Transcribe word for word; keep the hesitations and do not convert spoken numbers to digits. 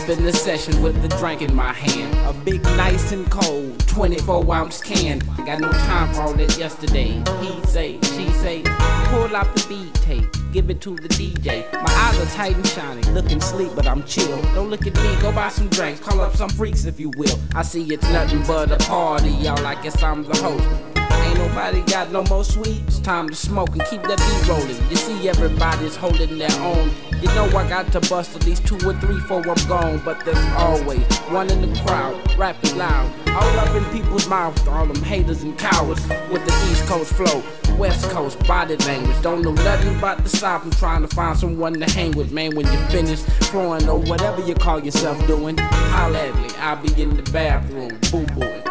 up in the session with the drink in my hand. A big, nice and cold, twenty-four ounce can. I got no time for all that yesterday. He say, she say, pull out the beat tape, give it to the D J. My eyes are tight and shiny, looking sleep, but I'm chill. Don't look at me, go buy some drinks, call up some freaks if you will. I see it's nothing but a party, y'all. I guess I'm the host. Ain't nobody got no more sweets. Time to smoke and keep that beat rolling. You see everybody's holding their own. You know I got to bust at least two or three before I'm gone. But there's always one in the crowd, rapping loud, all up in people's mouths. All them haters and cowards with the East Coast flow, West Coast body language. Don't know nothing about the South. I'm trying to find someone to hang with, man. When you're finished flowing or whatever you call yourself doing, holla at me, I'll be in the bathroom, boo-booing.